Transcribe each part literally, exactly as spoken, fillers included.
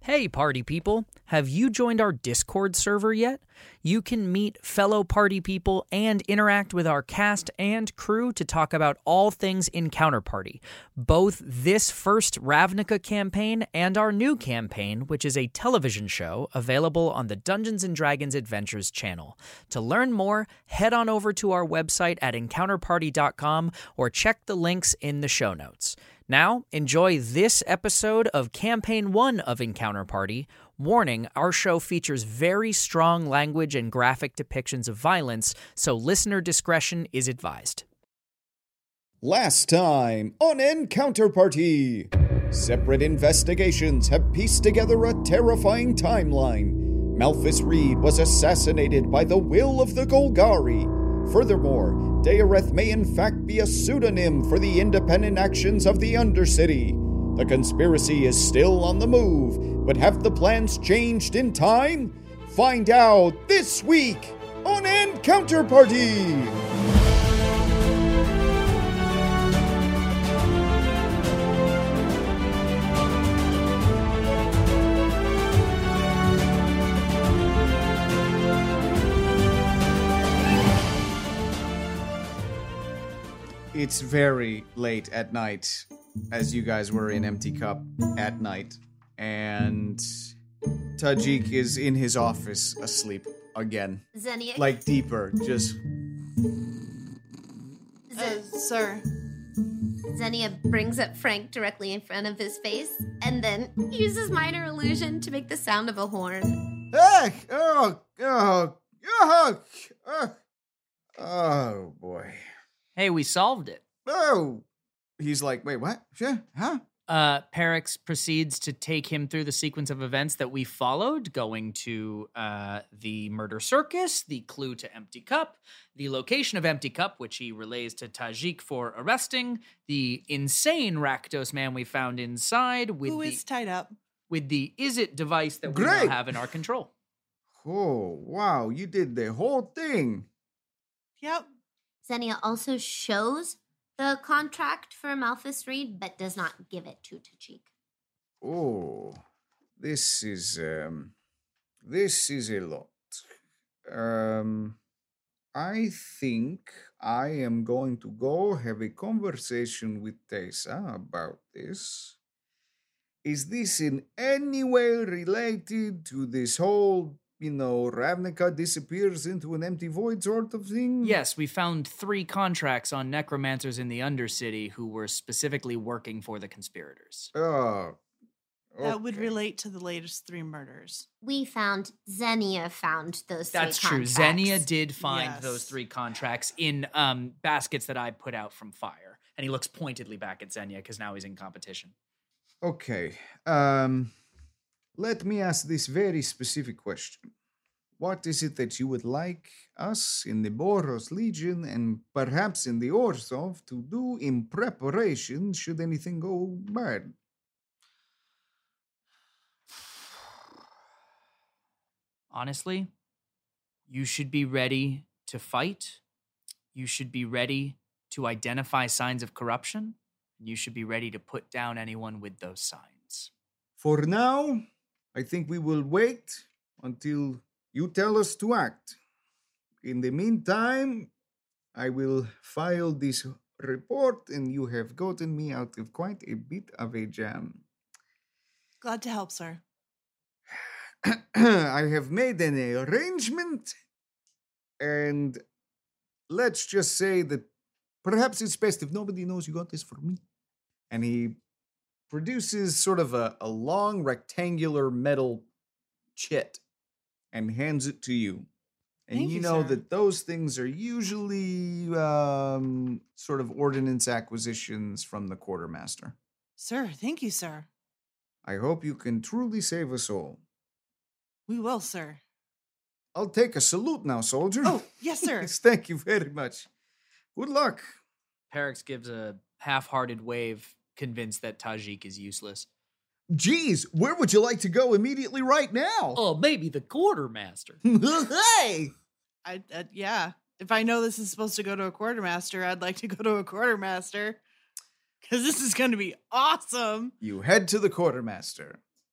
Hey party people, have you joined our Discord server yet? You can meet fellow party people and interact with our cast and crew to talk about all things Encounter Party, both this first Ravnica campaign and our new campaign, which is a television show available on the Dungeons and Dragons Adventures channel. To learn more, head on over to our website at encounter party dot com or check the links in the show notes. Now, enjoy this episode of Campaign one of Encounter Party. Warning, our show features very strong language and graphic depictions of violence, so listener discretion is advised. Last time on Encounter Party, separate investigations have pieced together a terrifying timeline. Malthus Reed was assassinated by the will of the Golgari. Furthermore, Daereth may in fact be a pseudonym for the independent actions of the Undercity. The conspiracy is still on the move, but have the plans changed in time? Find out this week on Encounter Party! It's very late at night, as you guys were in Empty Cup at night, and Tajik is in his office asleep again. Xenia. Like deeper, just... Uh, sir. Xenia brings up Frank directly in front of his face, and then uses minor illusion to make the sound of a horn. Ah, oh, oh, oh, oh, oh, boy. Hey, we solved it. Oh! He's like, wait, what? Yeah, huh? Uh, Perix proceeds to take him through the sequence of events that we followed, going to uh, the murder circus, the clue to Empty Cup, the location of Empty Cup, which he relays to Tajik for arresting, the insane Rakdos man we found inside, with Who the, is tied up, with the Is It device that we Great. now have in our control. Oh, wow, you did the whole thing. Yep. Xenia also shows the contract for Malthus Reed, but does not give it to Tajik. Oh, this is, um, this is a lot. Um, I think I am going to go have a conversation with Tessa about this. Is this in any way related to this whole, you know, Ravnica disappears into an empty void sort of thing? Yes, we found three contracts on necromancers in the Undercity who were specifically working for the conspirators. Oh, okay. That would relate to the latest three murders. We found, Xenia found those three That's true. contracts. Xenia did find Yes. those three contracts in um, baskets that I put out from fire. And he looks pointedly back at Xenia because now he's in competition. Okay. Um, let me ask this very specific question. What is it that you would like us in the Boros Legion and perhaps in the Orzhov to do in preparation should anything go bad? Honestly, you should be ready to fight. You should be ready to identify signs of corruption. And you should be ready to put down anyone with those signs. For now, I think we will wait until you tell us to act. In the meantime, I will file this report, and you have gotten me out of quite a bit of a jam. Glad to help, sir. I have made an arrangement, and let's just say that perhaps it's best if nobody knows you got this for me. And he produces sort of a, a long rectangular metal chit and hands it to you. And Thank you you, know sir. that those things are usually um, sort of ordnance acquisitions from the quartermaster. Sir, thank you, sir. I hope you can truly save us all. We will, sir. I'll take a salute now, soldier. Oh, yes, sir. Yes, thank you very much. Good luck. Perix gives a half-hearted wave, convinced that Tajik is useless. Geez, where would you like to go immediately right now? Oh, maybe the quartermaster. Hey! I, uh, yeah. If I know this is supposed to go to a quartermaster, I'd like to go to a quartermaster. Because this is going to be awesome. You head to the quartermaster.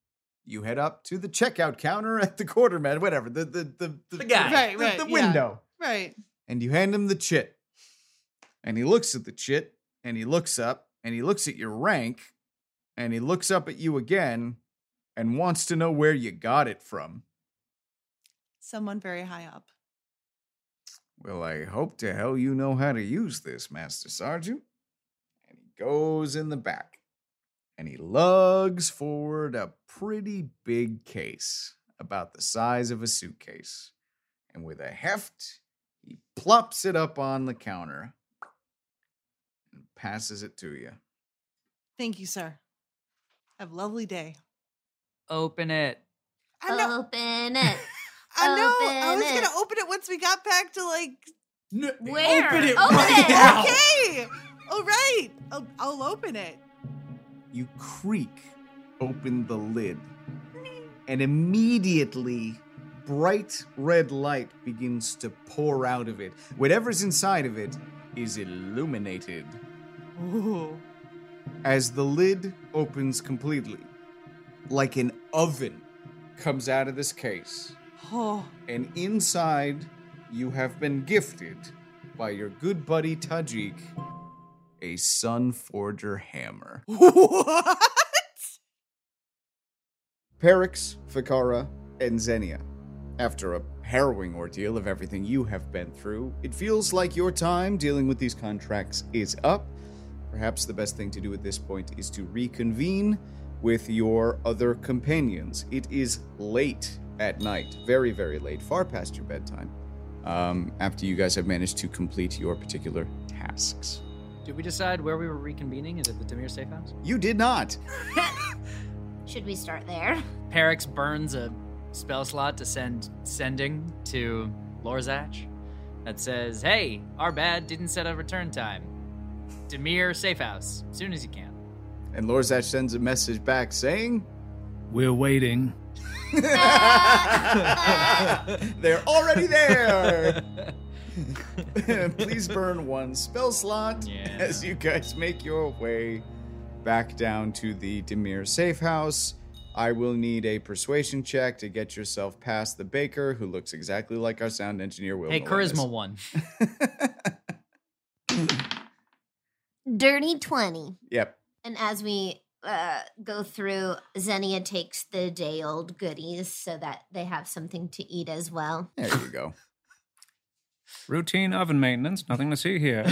you head up to the checkout counter at the quarterman, whatever, the the the, the, The guy. Right, the, right, the yeah. window. Right. And you hand him the chit. And he looks at the chit, and he looks up, and he looks at your rank, and he looks up at you again, and wants to know where you got it from. Someone very high up. Well, I hope to hell you know how to use this, Master Sergeant. And he goes in the back, and he lugs forward a pretty big case, about the size of a suitcase. And with a heft, he plops it up on the counter and passes it to you. Thank you, sir. Have a lovely day. Open it. I know. Open it. I know. I Open was it. gonna open it once we got back to like. Where? Open it Open right it. now. Okay. All right. I'll, I'll open it. You creak open the lid, and immediately bright red light begins to pour out of it. Whatever's inside of it is illuminated. Ooh. As the lid opens completely, like an oven comes out of this case, Oh. and inside you have been gifted by your good buddy Tajik a Sun Forger hammer. What? Perix, Fikara, and Xenia. After a harrowing ordeal of everything you have been through, it feels like your time dealing with these contracts is up. Perhaps the best thing to do at this point is to reconvene with your other companions. It is late at night, very, very late, far past your bedtime, um, after you guys have managed to complete your particular tasks. Did we decide where we were reconvening? Is it the Demir Safe House? You did not. Should we start there? Perix burns a spell slot to send sending to Lorzach that says, "Hey, our bad, didn't set a return time. Demir Safe House, as soon as you can." And Lorzach sends a message back saying, We're waiting. they're already there. Please burn one spell slot Yeah. as you guys make your way back down to the Demir Safe House. I will need a persuasion check to get yourself past the baker, who looks exactly like our sound engineer, Will. Hey, Melendez. charisma one. Dirty twenty. Yep. And as we uh, go through, Xenia takes the day-old goodies so that they have something to eat as well. There you go. Routine oven maintenance, nothing to see here.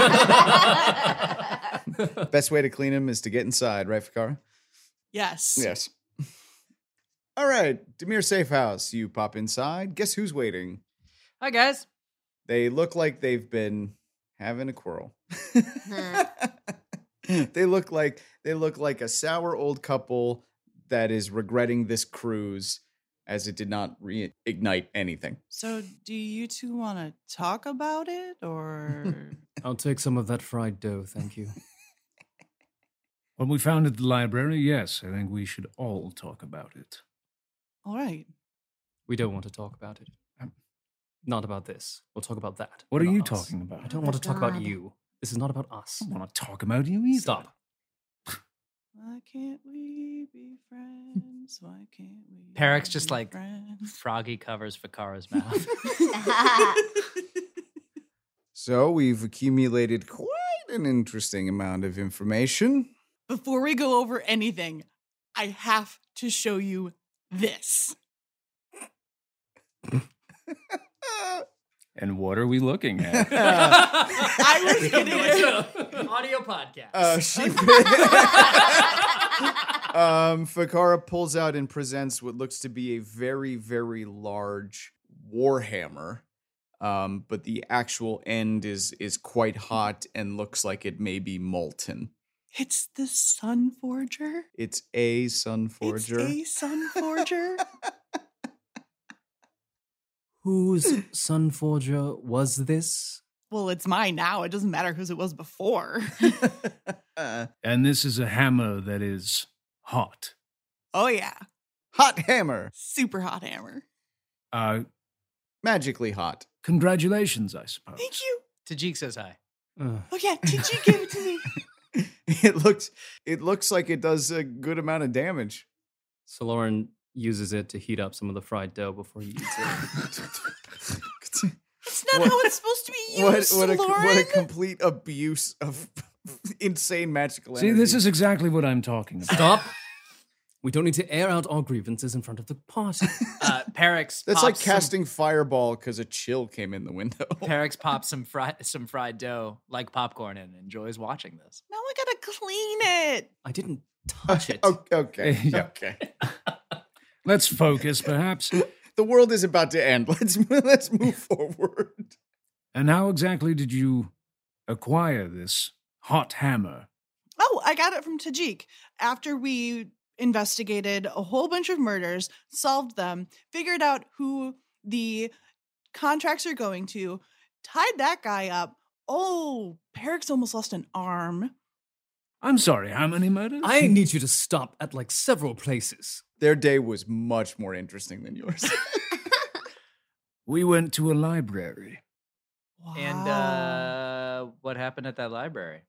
Best way to clean him is to get inside, right, Fikara? Yes. Yes. All right, Demir Safe House. You pop inside. Guess who's waiting? Hi, guys. They look like they've been having a quarrel. Huh. they look like they look like a sour old couple that is regretting this cruise as it did not reignite anything. So, do you two want to talk about it, or? I'll take some of that fried dough, thank you. When we founded the library, yes, I think we should all talk about it. All right. We don't want to talk about it. Um, Not about this. We'll talk about that. What are not you us. talking about? I don't want to talk about God. you. This is not about us. I don't want to talk about you either. Stop. Why can't we be friends? Why can't we? Perix just be like friends? froggy covers Fikara's mouth. So we've accumulated quite an interesting amount of information. Before we go over anything, I have to show you this. And what are we looking at? I was getting it. Audio podcast. Uh, she um, Fikara pulls out and presents what looks to be a very, very large warhammer. Um, but the actual end is is quite hot and looks like it may be molten. It's the Sun Forger. It's a Sun Forger. It's a Sun Forger. Whose Sun Forger was this? Well, it's mine now. It doesn't matter whose it was before. Uh, And this is a hammer that is hot. Oh, yeah. hot hammer. Super hot hammer. Uh, Magically hot. congratulations, I suppose. Thank you. Tajik says hi. Ugh. Oh, yeah. Did you give it to me? It looks it looks like it does a good amount of damage. So Lauren uses it to heat up some of the fried dough before he eats it. That's not What- how it's supposed to be What, used, what, a, Lauren. what a complete abuse of insane magical See, energy. this is exactly what I'm talking about. Stop! We don't need to air out our grievances in front of the party. Uh, Perix That's pops like some- casting fireball because a chill came in the window. Perix pops some fried some fried dough like popcorn and enjoys watching this. Now I gotta clean it. I didn't touch it. Okay, okay, Yeah. okay. Let's focus, perhaps. The world is about to end. Let's let's move forward. And how exactly did you acquire this hot hammer? Oh, I got it from Tajik after we investigated a whole bunch of murders, solved them, figured out who the contracts are going to, tied that guy up. Oh, Perix almost lost an arm. I'm sorry, how many murders? I need you to stop at like several places. Their day was much more interesting than yours. We went to a library. Wow. And uh, what happened at that library?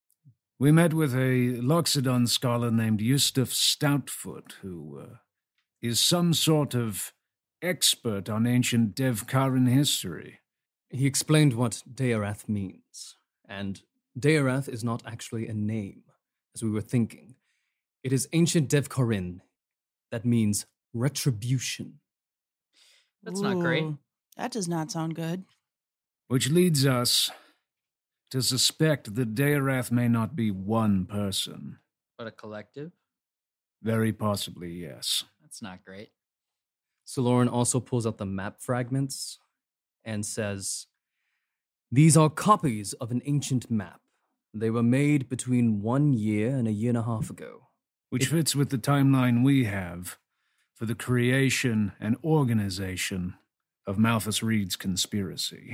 We met with a Loxodon scholar named Yustaf Stoutfoot, who uh, is some sort of expert on ancient Devkaran history. He explained what Deirath means. And Deirath is not actually a name, as we were thinking. It is ancient Devkarin that means retribution. That's not great. Ooh, that does not sound good. Which leads us to suspect that Deirath may not be one person. But a collective? Very possibly, yes. That's not great. So Lauren also pulls out the map fragments and says, "These are copies of an ancient map. They were made between one year and a year and a half ago. Which fits with the timeline we have for the creation and organization of Malthus Reed's conspiracy.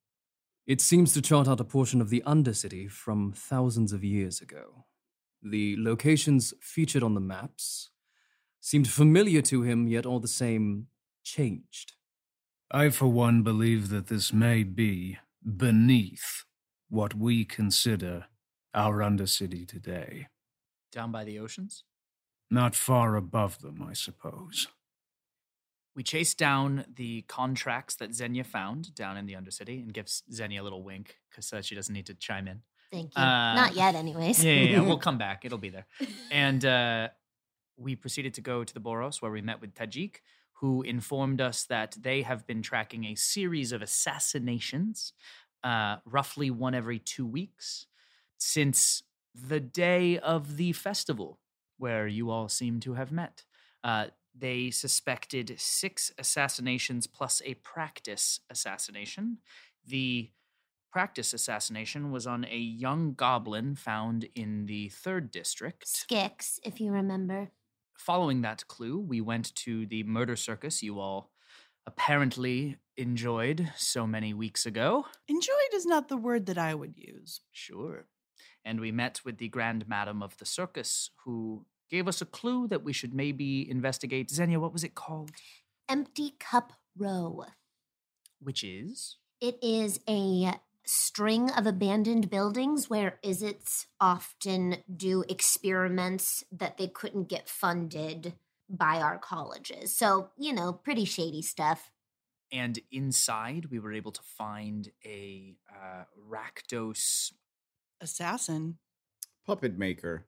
It seems to chart out a portion of the Undercity from thousands of years ago. The locations featured on the maps seemed familiar to him, yet all the same changed. I, for one, believe that this may be beneath what we consider our Undercity today. Down by the oceans? Not far above them, I suppose. We chase down the contracts that Xenia found down in the Undercity and gives Xenia a little wink because uh, she doesn't need to chime in. Thank you. Uh, Not yet, anyways. Yeah, yeah, yeah. We'll come back. It'll be there. And uh, we proceeded to go to the Boros, where we met with Tajik, who informed us that they have been tracking a series of assassinations, uh, roughly one every two weeks, since the day of the festival, where you all seem to have met. Uh, they suspected six assassinations plus a practice assassination. The practice assassination was on a young goblin found in the third district. Skix, if you remember. Following that clue, we went to the murder circus you all apparently enjoyed so many weeks ago. Enjoyed is not the word that I would use. Sure. And we met with the Grand Madam of the circus, who gave us a clue that we should maybe investigate. Xenia, what was it called? Empty Cup Row. Which is? It is a string of abandoned buildings where Izzets often do experiments that they couldn't get funded by our colleges. So, you know, pretty shady stuff. And inside, we were able to find a uh, Rakdos Assassin. Puppet maker.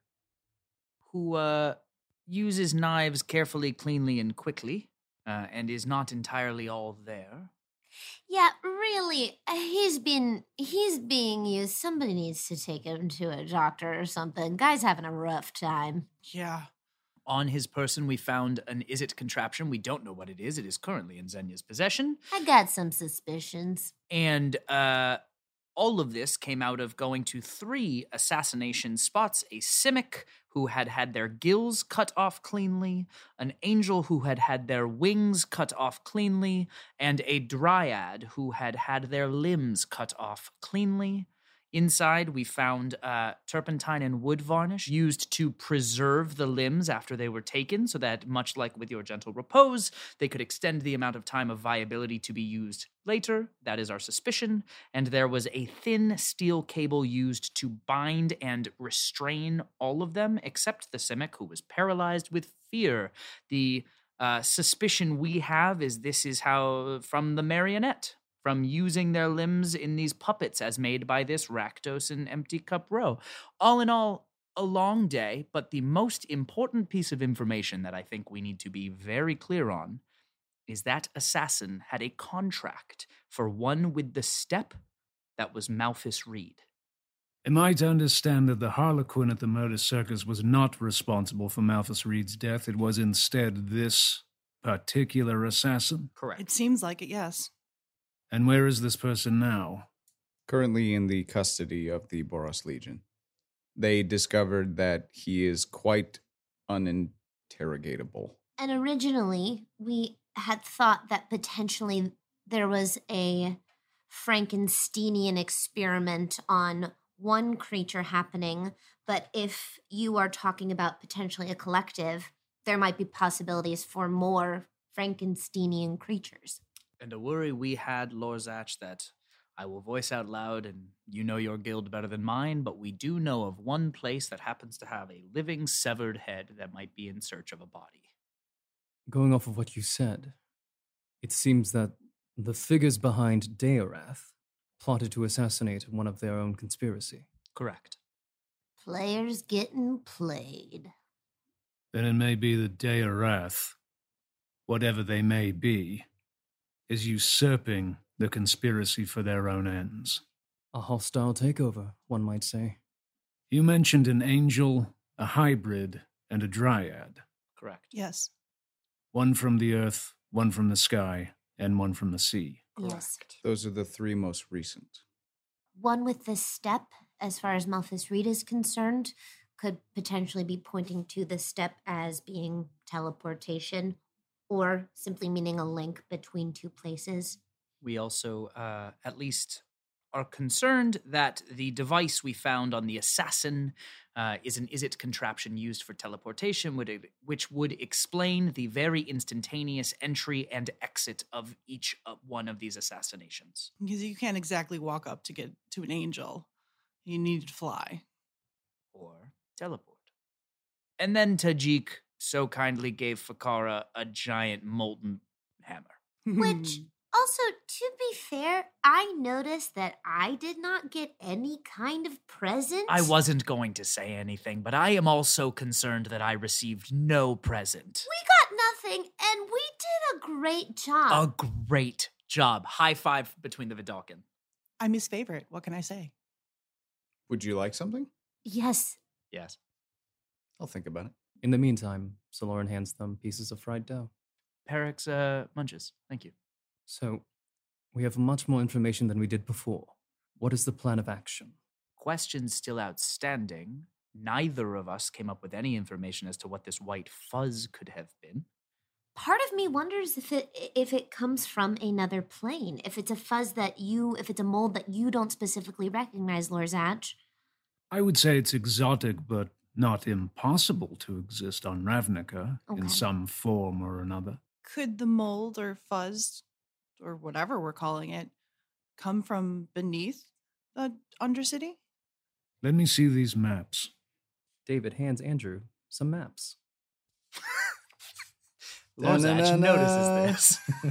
who uh, uses knives carefully, cleanly, and quickly, uh, and is not entirely all there. Yeah, really, he's been, he's being used. Somebody needs to take him to a doctor or something. Guy's having a rough time. Yeah. On his person, we found an Izzet contraption. We don't know what it is. It is currently in Xenia's possession. I got some suspicions. And uh, all of this came out of going to three assassination spots. A Simic who had had their gills cut off cleanly, an angel who had had their wings cut off cleanly, and a dryad who had had their limbs cut off cleanly. Inside, we found uh, turpentine and wood varnish used to preserve the limbs after they were taken, so that, much like with your gentle repose, they could extend the amount of time of viability to be used later. That is our suspicion. And there was a thin steel cable used to bind and restrain all of them, except the Simic, who was paralyzed with fear. The uh, suspicion we have is this is how, from the marionette, from using their limbs in these puppets as made by this Rakdos and Empty Cup Row. All in all, a long day, but the most important piece of information that I think we need to be very clear on is that assassin had a contract for one with the step that was Malphus Reed. Am I to understand that the Harlequin at the Murder Circus was not responsible for Malphus Reed's death? It was instead this particular assassin? Correct. It seems like it, yes. And where is this person now? Currently in the custody of the Boros Legion. They discovered that he is quite uninterrogatable. And originally, we had thought that potentially there was a Frankensteinian experiment on one creature happening, but if you are talking about potentially a collective, there might be possibilities for more Frankensteinian creatures. And a worry we had, Lorzach, that I will voice out loud, and you know your guild better than mine, but we do know of one place that happens to have a living severed head that might be in search of a body. Going off of what you said, it seems that the figures behind Deorath plotted to assassinate one of their own conspiracy. Correct. Players getting played. Then it may be that Deorath, whatever they may be, is usurping the conspiracy for their own ends. A hostile takeover, one might say. You mentioned an angel, a hybrid, and a dryad. Correct. Yes. One from the earth, one from the sky, and one from the sea. Yes. Those are the three most recent. One with the step, as far as Malphus Reed is concerned, could potentially be pointing to the step as being teleportation, or simply meaning a link between two places. We also, uh, at least, are concerned that the device we found on the assassin uh, is an is-it contraption used for teleportation, would it, which would explain the very instantaneous entry and exit of each uh, one of these assassinations. Because you can't exactly walk up to get to an angel. You need to fly. Or teleport. And then Tajik so kindly gave Fakara a giant molten hammer. Which, also, to be fair, I noticed that I did not get any kind of present. I wasn't going to say anything, but I am also concerned that I received no present. We got nothing, and we did a great job. A great job. High five between the Vidalkin. I'm his favorite. What can I say? Would you like something? Yes. Yes. I'll think about it. In the meantime, Saloran hands them pieces of fried dough. Perix uh, munches. Thank you. So, we have much more information than we did before. What is the plan of action? Questions still outstanding. Neither of us came up with any information as to what this white fuzz could have been. Part of me wonders if it if it comes from another plane. If it's a fuzz that you, if it's a mold that you don't specifically recognize, Lorzach. I would say it's exotic, but not impossible to exist on Ravnica Okay. in some form or another. Could the mold or fuzz, or whatever we're calling it, come from beneath the Undercity? Let me see these maps. David hands Andrew some maps. Lorzach notices this.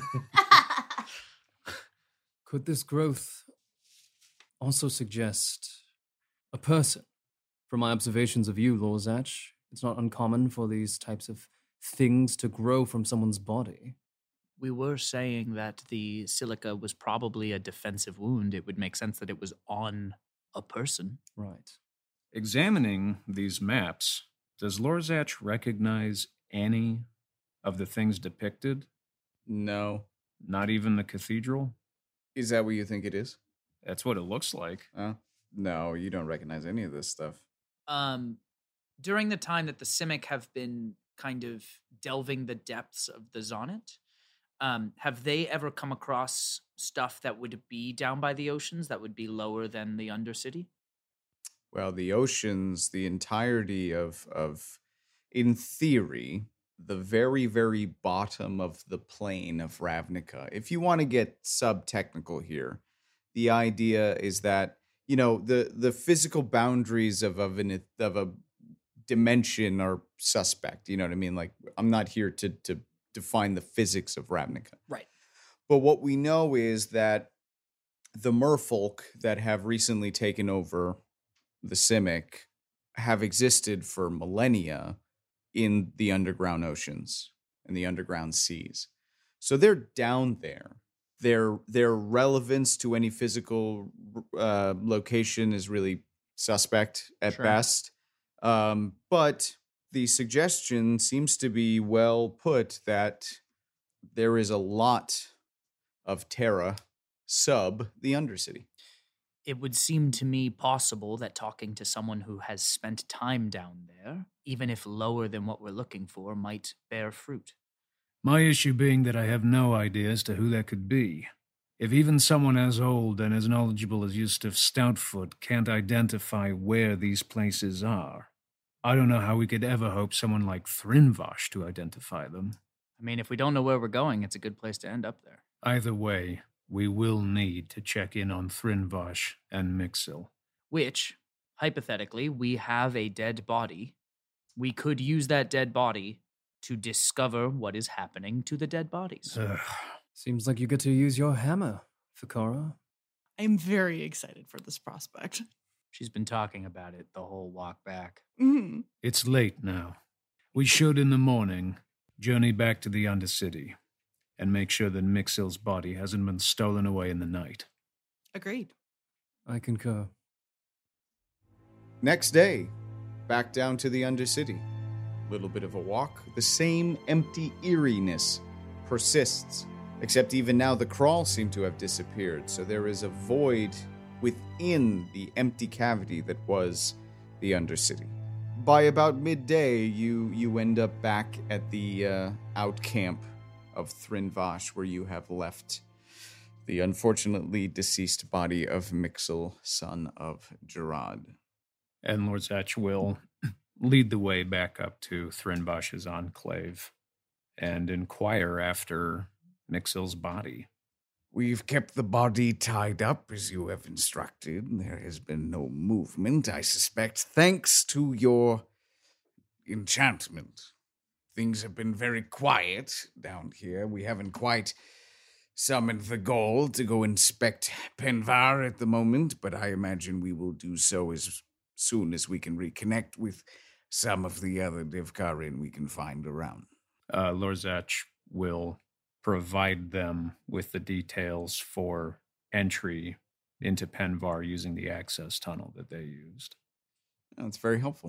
Could this growth also suggest a person? From my observations of you, Lorzach, it's not uncommon for these types of things to grow from someone's body. We were saying that the silica was probably a defensive wound. It would make sense that it was on a person. Right. Examining these maps, does Lorzach recognize any of the things depicted? No. Not even the cathedral? Is that what you think it is? That's what it looks like. Uh, no, you don't recognize any of this stuff. Um, during the time that the Simic have been kind of delving the depths of the Zonnet, um, have they ever come across stuff that would be down by the oceans that would be lower than the Undercity? Well, the oceans, the entirety of, of, in theory, the very, very bottom of the plane of Ravnica. If you want to get sub-technical here, the idea is that, you know, the, the physical boundaries of, of, an, of a dimension are suspect. You know what I mean? Like, I'm not here to to define the physics of Ravnica. Right. But what we know is that the merfolk that have recently taken over the Simic have existed for millennia in the underground oceans and the underground seas. So they're down there. Their their relevance to any physical uh, location is really suspect at Sure. best. Um, but the suggestion seems to be well put that there is a lot of Terra sub the Undercity. It would seem to me possible that talking to someone who has spent time down there, even if lower than what we're looking for, might bear fruit. My issue being that I have no idea as to who that could be. If even someone as old and as knowledgeable as Eustace Stoutfoot can't identify where these places are, I don't know how we could ever hope someone like Thrinvosh to identify them. I mean, if we don't know where we're going, it's a good place to end up there. Either way, we will need to check in on Thrinvosh and Mixil. Which, hypothetically, we have a dead body. We could use that dead body to discover what is happening to the dead bodies. Ugh. Seems like you get to use your hammer, Fikara. I'm very excited for this prospect. She's been talking about it the whole walk back. Mm. It's late now. We should, in the morning, journey back to the Undercity and make sure that Mixil's body hasn't been stolen away in the night. Agreed. I concur. Next day, back down to the Undercity. Little bit of a walk. The same empty eeriness persists, except even now the crawls seem to have disappeared, so there is a void within the empty cavity that was the Undercity. By about midday, you you end up back at the uh, out camp of Thrinvosh, where you have left the unfortunately deceased body of Mixil, son of Gerard. And Lord Zatch will lead the way back up to Thrinvosh's enclave and inquire after Mixil's body. We've kept the body tied up as you have instructed. There has been no movement, I suspect, thanks to your enchantment. Things have been very quiet down here. We haven't quite summoned the Gaul to go inspect Penvar at the moment, but I imagine we will do so as soon as we can reconnect with some of the other Devkarin we can find around. Uh, Lord Zatch will provide them with the details for entry into Penvar using the access tunnel that they used. That's very helpful.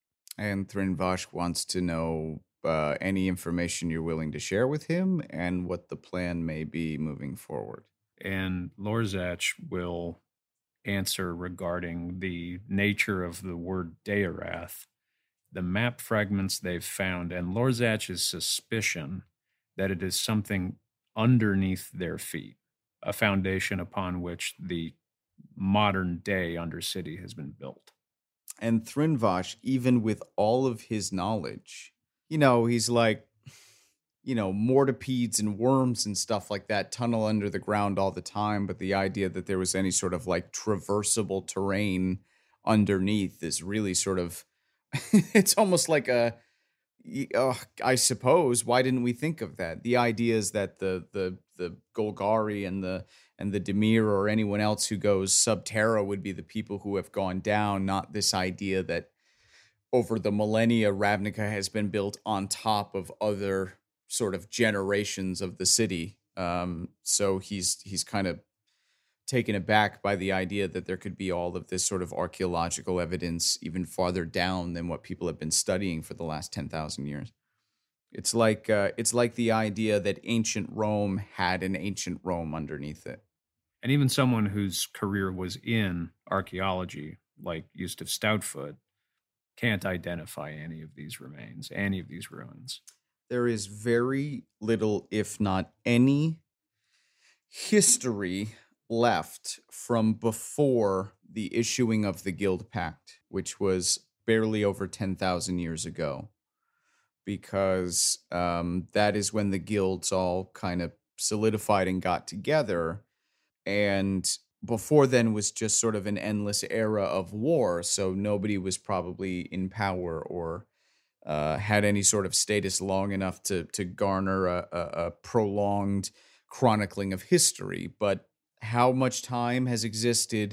And Thrinvosh wants to know uh, any information you're willing to share with him and what the plan may be moving forward. And Lord Zatch will answer regarding the nature of the word Deirath, the map fragments they've found, and Lord Zatch's suspicion that it is something underneath their feet, a foundation upon which the modern-day Undercity has been built. And Thrinvosh, even with all of his knowledge, you know, he's like, you know, mortipedes and worms and stuff like that tunnel under the ground all the time, but the idea that there was any sort of like traversable terrain underneath is really sort of, it's almost like a, uh, I suppose, why didn't we think of that? The idea is that the the the Golgari and the and the Dimir or anyone else who goes sub-terra would be the people who have gone down, not this idea that over the millennia Ravnica has been built on top of other sort of generations of the city. Um, so he's he's kind of taken aback by the idea that there could be all of this sort of archaeological evidence even farther down than what people have been studying for the last ten thousand years. It's like uh, it's like the idea that ancient Rome had an ancient Rome underneath it. And even someone whose career was in archaeology, like Eustace Stoutfoot, can't identify any of these remains, any of these ruins. There is very little, if not any, history left from before the issuing of the Guild Pact, which was barely over ten thousand years ago, because um, that is when the guilds all kind of solidified and got together. And before then was just sort of an endless era of war, so nobody was probably in power or uh, had any sort of status long enough to to garner a, a, a prolonged chronicling of history. But how much time has existed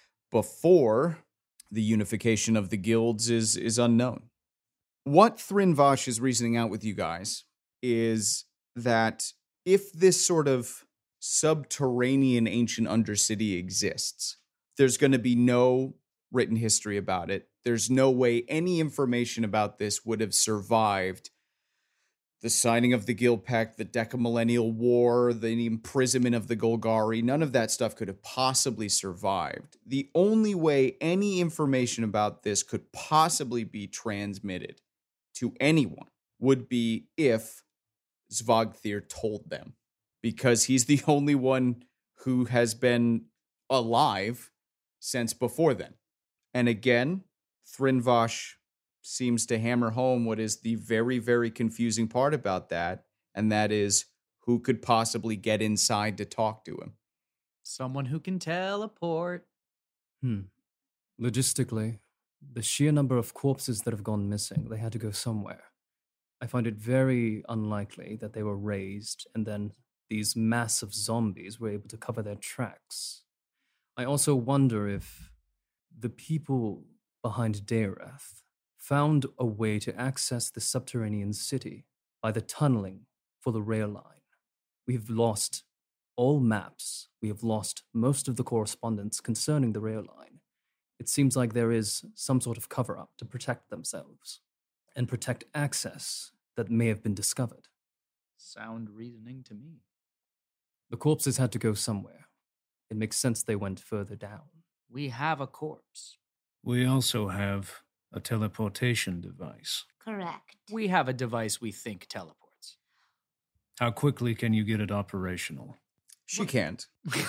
before the unification of the guilds is is unknown. What Thrinvash is reasoning out with you guys is that if this sort of subterranean ancient undercity exists, there's going to be no written history about it. There's no way any information about this would have survived the signing of the Guild Pact, the Decamillennial War, the imprisonment of the Golgari. None of that stuff could have possibly survived. The only way any information about this could possibly be transmitted to anyone would be if Svagthir told them, because he's the only one who has been alive since before then. And again, Thrinvash seems to hammer home what is the very, very confusing part about that, and that is who could possibly get inside to talk to him. Someone who can teleport. Hmm. Logistically, the sheer number of corpses that have gone missing, they had to go somewhere. I find it very unlikely that they were raised and then these massive zombies were able to cover their tracks. I also wonder if the people behind Dairath found a way to access the subterranean city by the tunneling for the rail line. We've lost all maps. We have lost most of the correspondence concerning the rail line. It seems like there is some sort of cover-up to protect themselves and protect access that may have been discovered. Sound reasoning to me. The corpses had to go somewhere. It makes sense they went further down. We have a corpse. We also have a teleportation device. Correct. We have a device we think teleports. How quickly can you get it operational? She can't.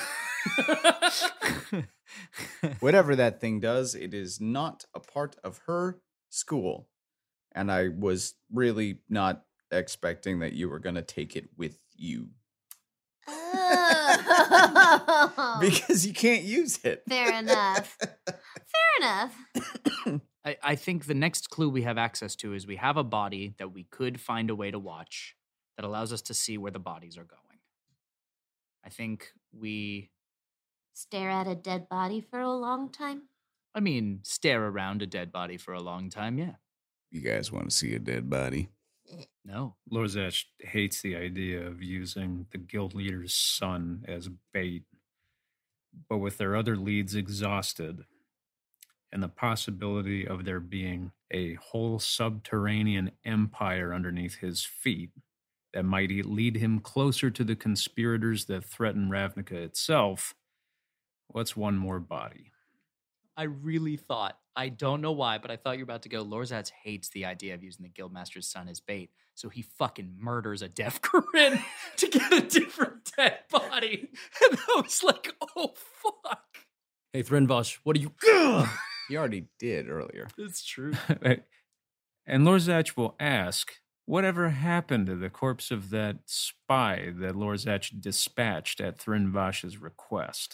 Whatever that thing does, it is not a part of her school. And I was really not expecting that you were going to take it with you. Oh. Because you can't use it. Fair enough. Fair enough. I, I think the next clue we have access to is we have a body that we could find a way to watch that allows us to see where the bodies are going. I think we... Stare at a dead body for a long time? I mean, stare around a dead body for a long time, yeah. You guys want to see a dead body? No. Lorzach hates the idea of using the guild leader's son as bait. But with their other leads exhausted, and the possibility of there being a whole subterranean empire underneath his feet that might lead him closer to the conspirators that threaten Ravnica itself, what's one more body? I really thought, I don't know why, but I thought you were about to go, Lorzach hates the idea of using the Guildmaster's son as bait, so he fucking murders a deaf Corinne to get a different dead body. And I was like, oh, fuck. Hey, Thrinvash, what are you... You already did earlier. It's true. And Lorzach will ask, whatever happened to the corpse of that spy that Lorzach dispatched at Thrinvash's request?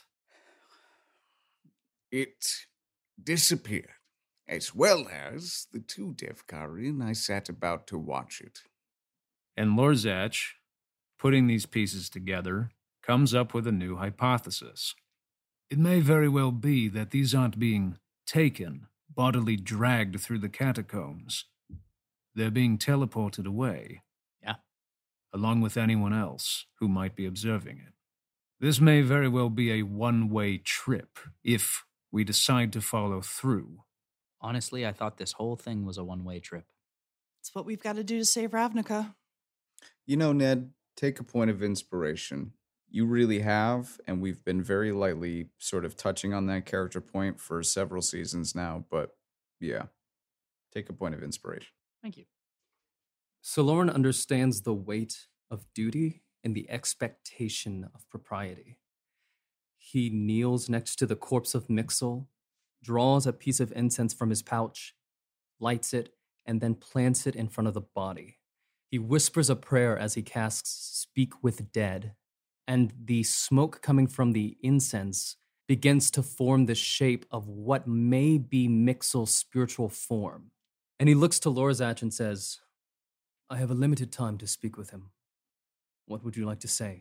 It disappeared, as well as the two Devkarin I sat about to watch it. And Lorzach, putting these pieces together, comes up with a new hypothesis. It may very well be that these aren't being taken, bodily dragged through the catacombs. They're being teleported away. Yeah. Along with anyone else who might be observing it. This may very well be a one-way trip, if we decide to follow through. Honestly, I thought this whole thing was a one-way trip. It's what we've got to do to save Ravnica. You know, Ned, take a point of inspiration. You really have, and we've been very lightly sort of touching on that character point for several seasons now, but yeah, take a point of inspiration. Thank you. Soloran understands the weight of duty and the expectation of propriety. He kneels next to the corpse of Mixel, draws a piece of incense from his pouch, lights it, and then plants it in front of the body. He whispers a prayer as he casts Speak with Dead, and the smoke coming from the incense begins to form the shape of what may be Mixel's spiritual form. And he looks to Lorzach and says, I have a limited time to speak with him. What would you like to say?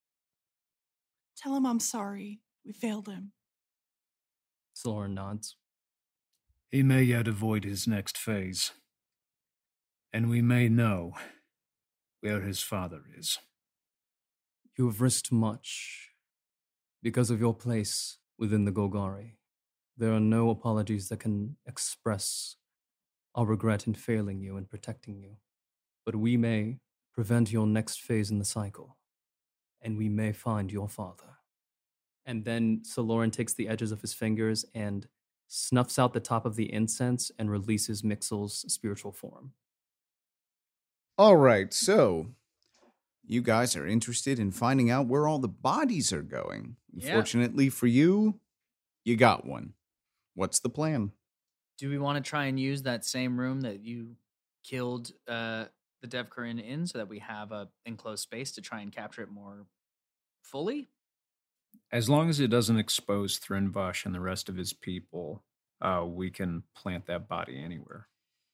Tell him I'm sorry. We failed him. Saloran nods. He may yet avoid his next phase. And we may know where his father is. You have risked much because of your place within the Golgari. There are no apologies that can express our regret in failing you and protecting you. But we may prevent your next phase in the cycle, and we may find your father. And then Saloran takes the edges of his fingers and snuffs out the top of the incense and releases Mixel's spiritual form. All right, so you guys are interested in finding out where all the bodies are going. Yeah. Fortunately for you, you got one. What's the plan? Do we want to try and use that same room that you killed uh, the Devkarin in so that we have a enclosed space to try and capture it more fully? As long as it doesn't expose Thrinvash and the rest of his people, uh, we can plant that body anywhere.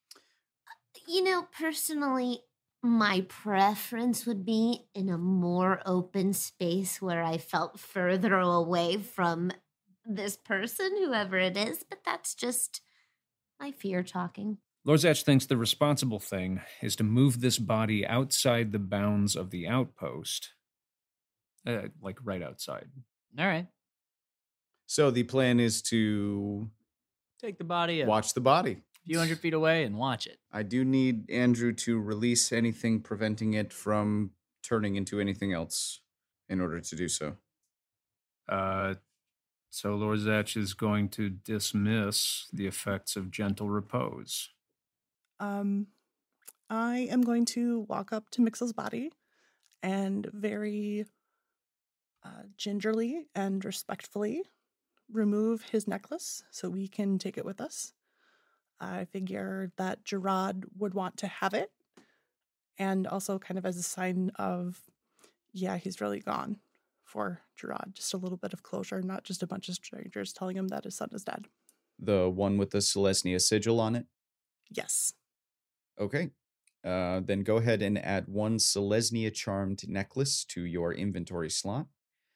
You know, personally, my preference would be in a more open space where I felt further away from this person, whoever it is, but that's just my fear talking. Lorzach thinks the responsible thing is to move this body outside the bounds of the outpost. Uh, like right outside. All right. So the plan is to Take the body a watch the body. few hundred feet away and watch it. I do need Andrew to release anything preventing it from turning into anything else in order to do so. Uh, so Lorzach is going to dismiss the effects of gentle repose. Um, I am going to walk up to Mixel's body and very uh, gingerly and respectfully remove his necklace so we can take it with us. I figure that Gerard would want to have it, and also kind of as a sign of, yeah, he's really gone for Gerard. Just a little bit of closure, not just a bunch of strangers telling him that his son is dead. The one with the Selesnya sigil on it? Yes. Okay. Uh, then go ahead and add one Selesnya charmed necklace to your inventory slot.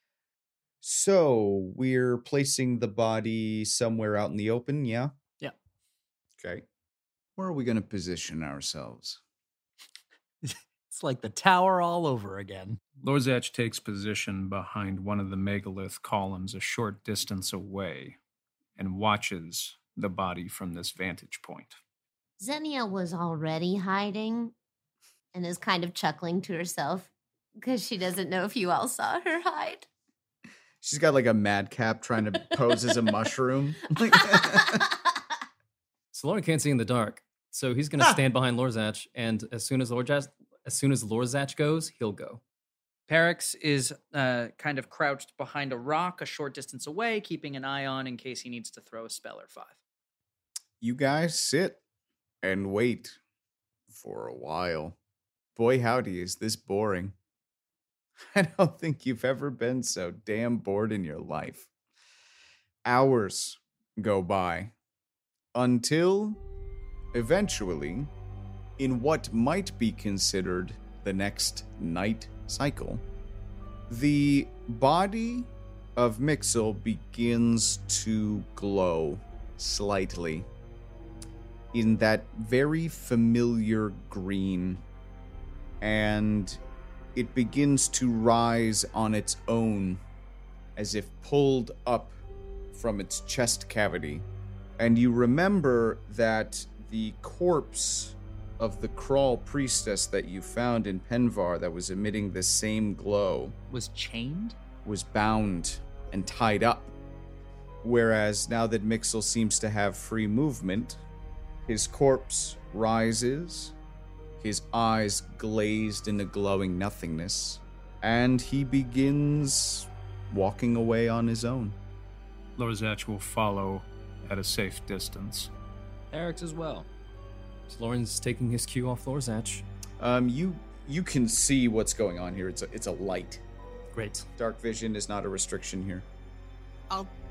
So, we're placing the body somewhere out in the open, yeah? Yeah. Okay. Where are we going to position ourselves? It's like the tower all over again. Lorzach takes position behind one of the megalith columns a short distance away and watches the body from this vantage point. Xenia was already hiding and is kind of chuckling to herself because she doesn't know if you all saw her hide. She's got like a madcap trying to pose as a mushroom. Saloran can't see in the dark, so he's going to stand behind Lorzach, and as soon as Lorzach, as soon as Lorzach goes, he'll go. Perix is uh, kind of crouched behind a rock a short distance away, keeping an eye on in case he needs to throw a spell or five. You guys sit and wait for a while. Boy, howdy, is this boring. I don't think you've ever been so damn bored in your life. Hours go by until, eventually, in what might be considered the next night cycle, the body of Mixel begins to glow slightly in that very familiar green, and it begins to rise on its own as if pulled up from its chest cavity. And you remember that the corpse of the Crawl priestess that you found in Penvar that was emitting the same glow Was chained? was bound and tied up. Whereas now that Mixel seems to have free movement, his corpse rises, his eyes glazed into glowing nothingness, and he begins walking away on his own. Lorzach will follow at a safe distance. Perix as well. Saloran's taking his cue off Lorzach. Um, you you can see what's going on here. It's a, it's a light. Great. Dark vision is not a restriction here. I'll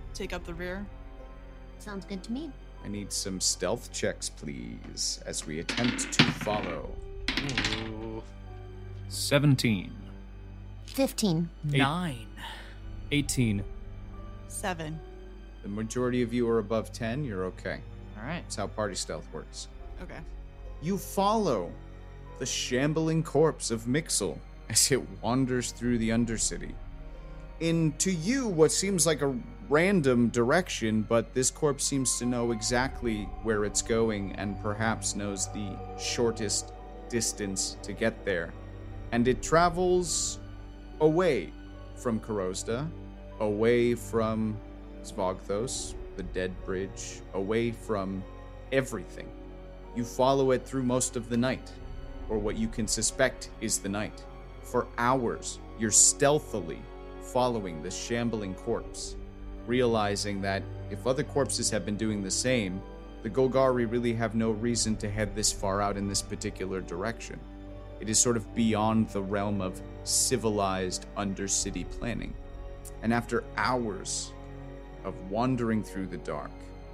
take up the rear. Sounds good to me. I need some stealth checks, please, as we attempt to follow. Ooh. seventeen. fifteen. Nine. eighteen. Seven. The majority of you are above ten. You're okay. All right. That's how party stealth works. Okay. You follow the shambling corpse of Mixel as it wanders through the Undercity. In, to you, what seems like a random direction, but this corpse seems to know exactly where it's going and perhaps knows the shortest distance to get there. And it travels away from Korozda, away from Svogthos, the Dead Bridge, away from everything. You follow it through most of the night, or what you can suspect is the night. For hours, you're stealthily following this shambling corpse, realizing that if other corpses have been doing the same, the Golgari really have no reason to head this far out in this particular direction. It is sort of beyond the realm of civilized undercity planning. And after hours of wandering through the dark,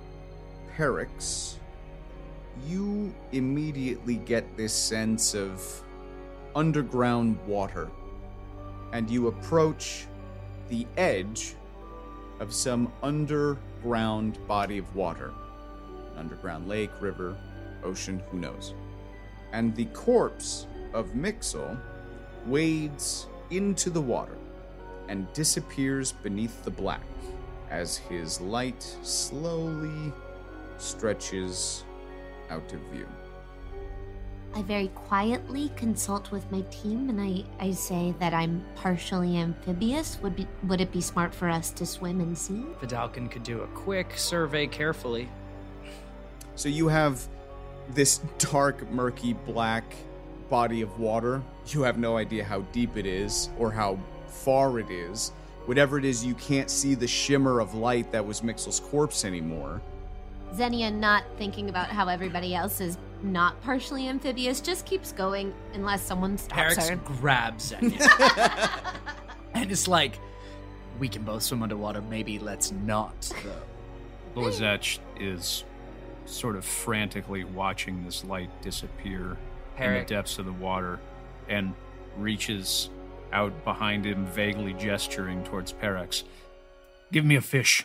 Perix, you immediately get this sense of underground water, and you approach the edge of some underground body of water. An underground lake, river, ocean, who knows. And the corpse of Mixel wades into the water and disappears beneath the black as his light slowly stretches out of view. I very quietly consult with my team and I, I say that I'm partially amphibious. Would be would it be smart for us to swim and see? Vidalkin could do a quick survey carefully. So you have this dark, murky, black body of water. You have no idea how deep it is or how far it is. Whatever it is, you can't see the shimmer of light that was Mixel's corpse anymore. Xenia, not thinking about how everybody else is not partially amphibious, just keeps going unless someone stops Perix her. grabs Xenia. And it's like, we can both swim underwater, maybe let's not, though. Lorzach is sort of frantically watching this light disappear in the Perix, depths of the water and reaches out behind him, vaguely gesturing towards Perix. Give me a fish.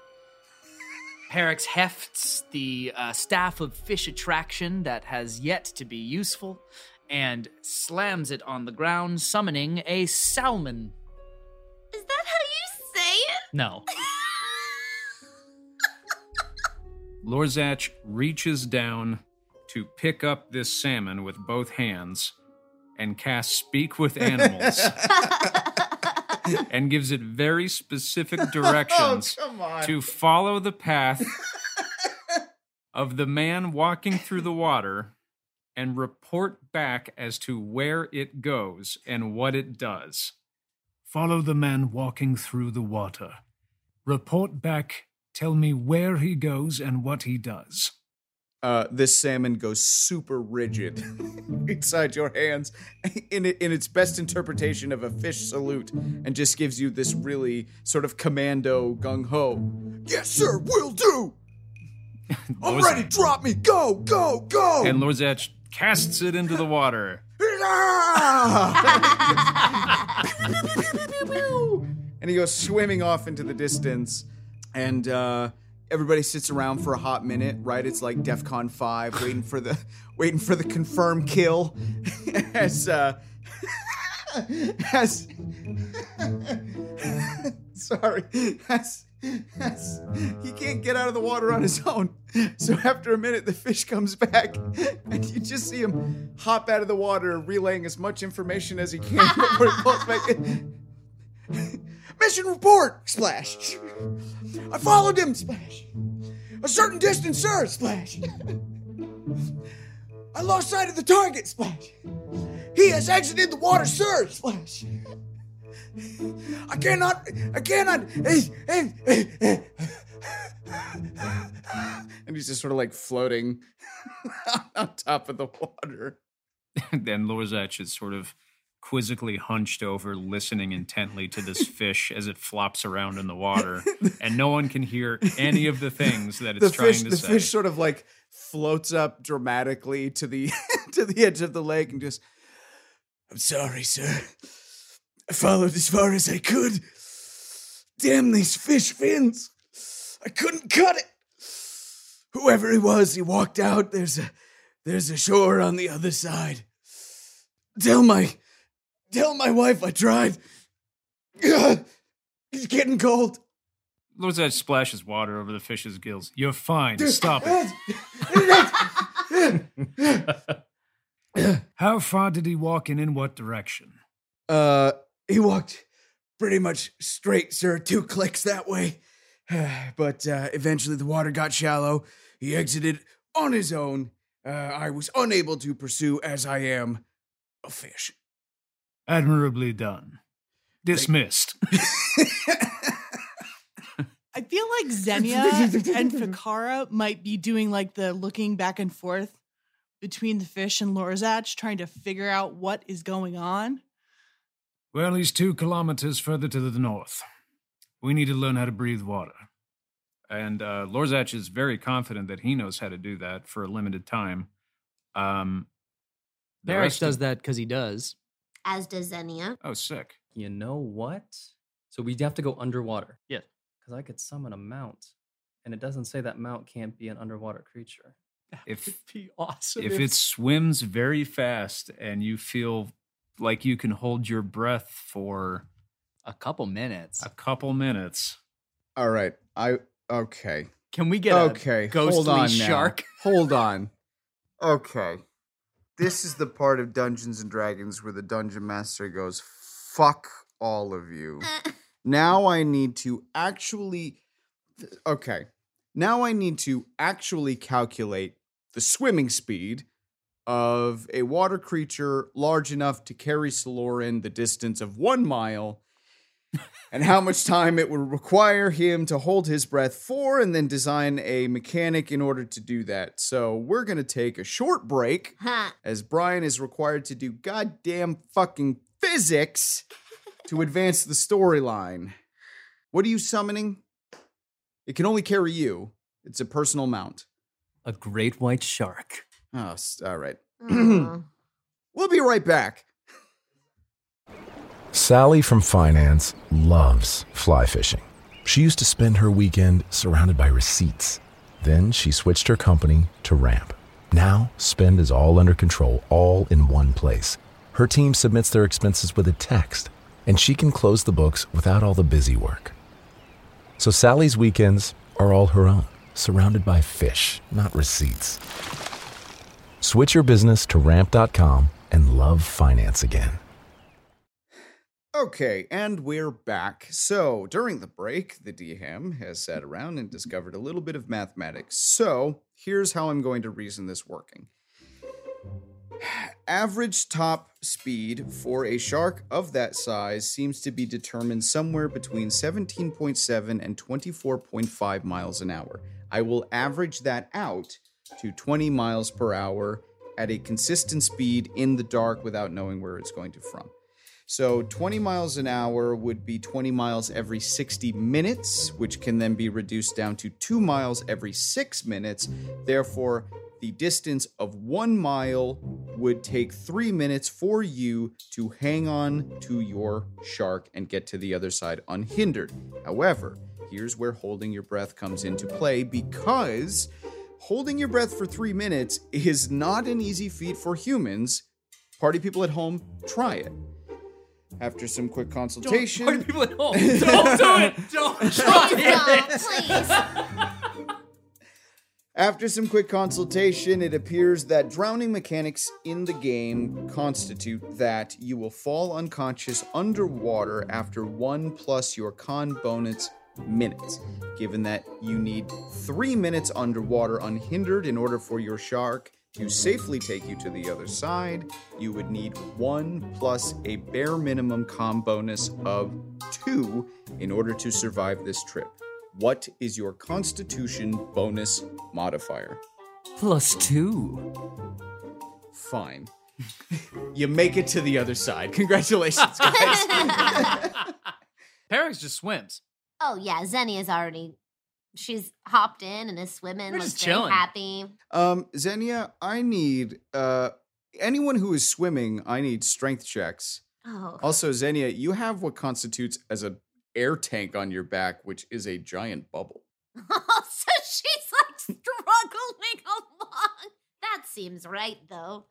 Perix hefts the uh, staff of fish attraction that has yet to be useful and slams it on the ground, summoning a salmon. Is that how you say it? No. Lorzach reaches down to pick up this salmon with both hands and casts Speak with Animals and gives it very specific directions Oh, come on. to follow the path of the man walking through the water and report back as to where it goes and what it does. Follow the man walking through the water. Report back. Tell me where he goes and what he does. Uh, this salmon goes super rigid inside your hands in, it, in its best interpretation of a fish salute and just gives you this really sort of commando gung-ho. Yes, sir, will do! I'm ready, drop me, go, go, go! And Lorzach casts it into the water. And he goes swimming off into the distance, and uh, everybody sits around for a hot minute, right? It's like DEFCON five, waiting for the waiting for the confirmed kill. as uh, as sorry, as as he can't get out of the water on his own. So after a minute, the fish comes back, and you just see him hop out of the water, relaying as much information as he can before he falls back in. Mission report! Splash! I followed him! Splash! A certain distance, sir! Splash! I lost sight of the target! Splash! He has exited the water, sir! Splash! I cannot... I cannot... And he's just sort of like floating on top of the water. And then Lorzach is sort of quizzically hunched over, listening intently to this fish as it flops around in the water, and no one can hear any of the things that it's the trying fish, to the say. The fish sort of like floats up dramatically to the to the edge of the lake and just, I'm sorry, sir. I followed as far as I could. Damn these fish fins. I couldn't cut it. Whoever he was, he walked out. There's a there's a shore on the other side. Tell my tell my wife I tried. Ugh, it's getting cold. Lorzach splashes water over the fish's gills. You're fine. Stop it. How far did he walk and in what direction? Uh, he walked pretty much straight, sir. Two clicks that way. But uh, eventually the water got shallow. He exited on his own. Uh, I was unable to pursue as I am a fish. Admirably done. Dismissed. I feel like Xenia and Ficara might be doing like the looking back and forth between the fish and Lorzach, trying to figure out what is going on. Well, he's two kilometers further to the north. We need to learn how to breathe water. And uh, Lorzach is very confident that he knows how to do that for a limited time. Um, Barrax does that because he does. As does Xenia. Oh, sick. You know what? So we have to go underwater. Yeah. Because I could summon a mount, and it doesn't say that mount can't be an underwater creature. If It'd be awesome. if it swims very fast and you feel like you can hold your breath for a couple minutes. a couple minutes. All right. I okay. Can we get okay. a ghostly Hold on shark? Now. Hold on. Okay. This is the part of Dungeons and Dragons where the dungeon master goes, "Fuck all of you." Now I need to actually Okay. Now I need to actually calculate the swimming speed of a water creature large enough to carry Saloran the distance of one mile, and how much time it would require him to hold his breath for, and then design a mechanic in order to do that. So we're going to take a short break, Huh. as Brian is required to do goddamn fucking physics to advance the storyline. What are you summoning? It can only carry you. It's a personal mount. A great white shark. Oh, s- all right. Aw. We'll be right back. Sally from finance loves fly fishing. She used to spend her weekend surrounded by receipts. Then she switched her company to Ramp. Now, spend is all under control, all in one place. Her team submits their expenses with a text, and she can close the books without all the busy work. So Sally's weekends are all her own, surrounded by fish, not receipts. Switch your business to ramp dot com and love finance again. Okay, and we're back. So, during the break, the D M has sat around and discovered a little bit of mathematics. So, here's how I'm going to reason this working. Average top speed for a shark of that size seems to be determined somewhere between seventeen point seven and twenty-four point five miles an hour. I will average that out to twenty miles per hour at a consistent speed in the dark without knowing where it's going to from. So twenty miles an hour would be twenty miles every sixty minutes, which can then be reduced down to two miles every six minutes. Therefore, the distance of one mile would take three minutes for you to hang on to your shark and get to the other side unhindered. However, here's where holding your breath comes into play, because holding your breath for three minutes is not an easy feat for humans. Party people at home, try it. After some quick consultation... Don't, people at home, don't do it! Don't try it! Please don't, please. After some quick consultation, it appears that drowning mechanics in the game constitute that you will fall unconscious underwater after one plus your con bonus minutes. Given that you need three minutes underwater unhindered in order for your shark to safely take you to the other side, you would need one plus a bare minimum con bonus of two in order to survive this trip. What is your Constitution bonus modifier? Plus two. Fine. You make it to the other side. Congratulations, guys. Perix just swims. Oh yeah, Xenia's already. She's hopped in and is swimming. We're looks just very chilling. happy. um, Xenia, I need uh anyone who is swimming, I need strength checks. Oh, Also, Xenia, you have what constitutes as an air tank on your back, which is a giant bubble. so she's like struggling along. That seems right though.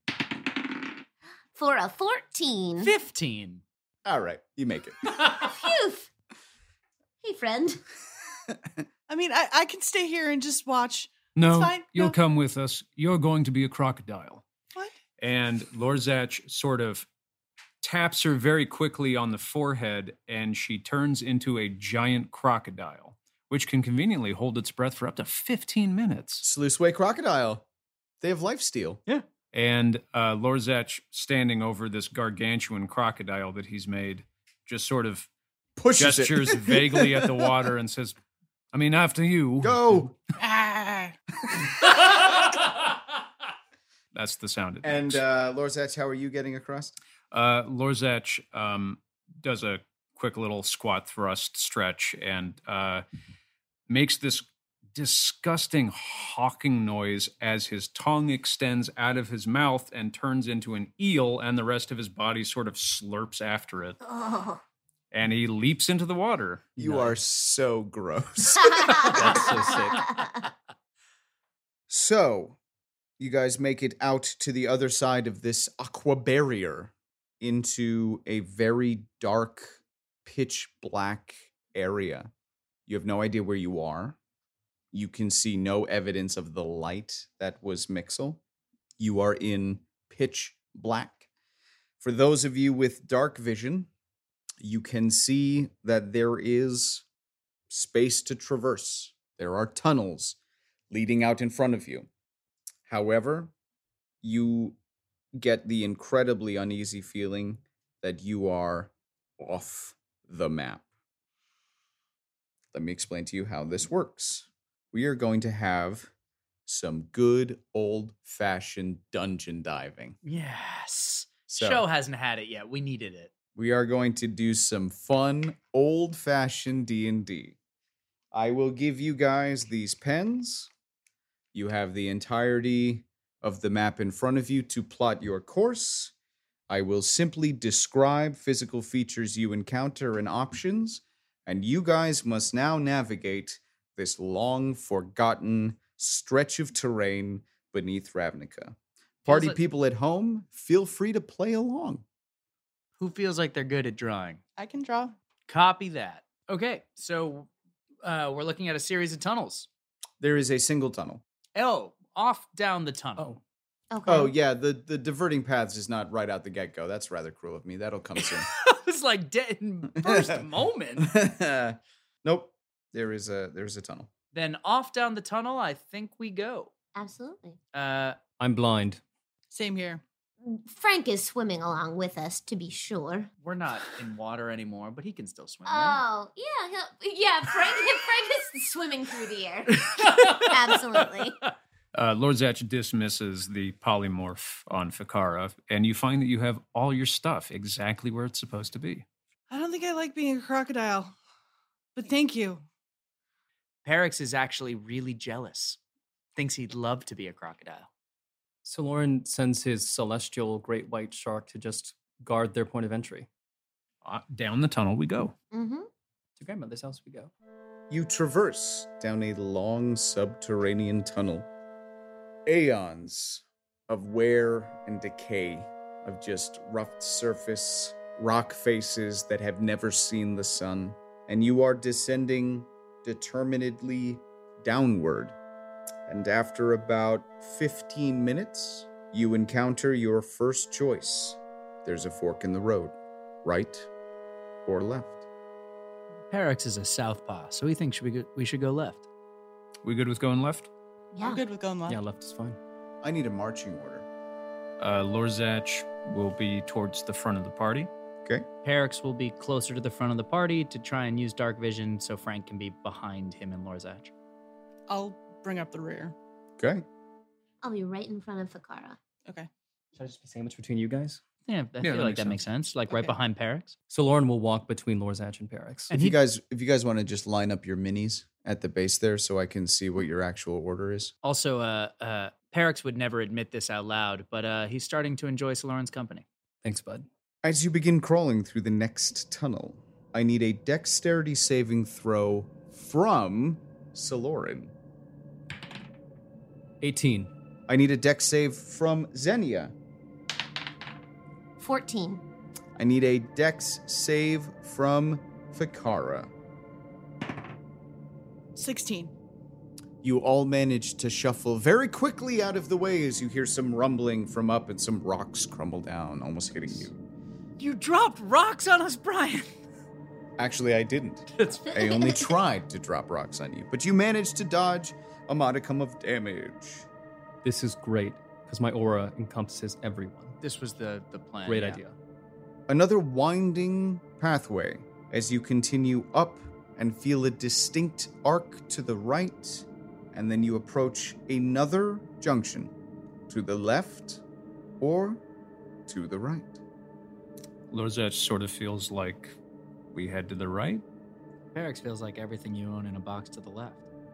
For a fourteen. fifteen. All right, you make it. Phew. Hey, friend. I mean, I, I can stay here and just watch. No, It's fine. you'll No. come with us. You're going to be a crocodile. What? And Lorzach sort of taps her very quickly on the forehead, and she turns into a giant crocodile, which can conveniently hold its breath for up to fifteen minutes. Sluiceway crocodile. They have lifesteal. Yeah. And uh, Lorzach, standing over this gargantuan crocodile that he's made, just sort of Pushes gestures it. vaguely at the water and says, I mean, after you. Go. Ah. That's the sound it And makes. uh, Lorzach, how are you getting across? Uh, Lorzach um, does a quick little squat thrust stretch and uh, makes this disgusting hawking noise as his tongue extends out of his mouth and turns into an eel, and the rest of his body sort of slurps after it. Oh. And he leaps into the water. You are so gross. That's so sick. So, you guys make it out to the other side of this aqua barrier into a very dark, pitch black area. You have no idea where you are. You can see no evidence of the light that was Mixel. You are in pitch black. For those of you with dark vision, you can see that there is space to traverse. There are tunnels leading out in front of you. However, you get the incredibly uneasy feeling that you are off the map. Let me explain to you how this works. We are going to have some good old-fashioned dungeon diving. Yes. So- Show hasn't had it yet. We needed it. We are going to do some fun, old-fashioned D and D. I will give you guys these pens. You have the entirety of the map in front of you to plot your course. I will simply describe physical features you encounter and options, and you guys must now navigate this long-forgotten stretch of terrain beneath Ravnica. Party like- people at home, feel free to play along. Who feels like they're good at drawing? I can draw. Copy that. Okay, so uh, we're looking at a series of tunnels. There is a single tunnel. Oh, off down the tunnel. Okay. Oh, yeah, the, the diverting paths is not right out the get-go. That's rather cruel of me. That'll come soon. It was like dead in first moment. Nope. There is a there's a tunnel. Then off down the tunnel, I think we go. Absolutely. Uh, I'm blind. Same here. Frank is swimming along with us, to be sure. we're not in water anymore, but he can still swim. right? Oh, yeah, he'll, yeah. Frank, Frank is swimming through the air. Absolutely. Uh, Lorzach dismisses the polymorph on Fikara, and you find that you have all your stuff exactly where it's supposed to be. I don't think I like being a crocodile, but thank you. Perix is actually really jealous. Thinks he'd love to be a crocodile. So Lauren sends his celestial great white shark to just guard their point of entry. Uh, down the tunnel we go. Mm-hmm. To grandmother's house we go. You traverse down a long subterranean tunnel. Aeons of wear and decay, of just roughed surface, rock faces that have never seen the sun. And you are descending determinedly downward. And after about fifteen minutes, you encounter your first choice. There's a fork in the road, right or left. Perix is a southpaw, so he thinks we, go, we should go left. We good with going left? Yeah. I'm good with going left. Yeah, left is fine. I need a marching order. Uh, Lorzach will be towards the front of the party. Okay. Perix will be closer to the front of the party to try and use dark vision so Frank can be behind him and Lorzach. I'll bring up the rear. Okay. I'll be right in front of Fikara. Okay. Should I just be sandwiched between you guys? Yeah, I Yeah, feel that like makes that makes sense. Like right Okay. behind Perix. So Lauren will walk between Lorzach and Perix. And if he- you guys, if you guys want to just line up your minis at the base there, so I can see what your actual order is. Also, uh, uh, Perix would never admit this out loud, but uh, he's starting to enjoy Soloran's company. Thanks, bud. As you begin crawling through the next tunnel, I need a dexterity saving throw from Soloran. eighteen. I need a dex save from Xenia. fourteen. I need a dex save from Fikara. sixteen. You all manage to shuffle very quickly out of the way as you hear some rumbling from up and some rocks crumble down, almost hitting you. You dropped rocks on us, Brian. Actually, I didn't. I only tried to drop rocks on you, but you managed to dodge a modicum of damage. This is great, because my aura encompasses everyone. This was the the plan. Great yeah. idea. Another winding pathway as you continue up and feel a distinct arc to the right, and then you approach another junction to the left or to the right. Lorzach sort of feels like we head to the right. Perix feels like everything you own in a box to the left.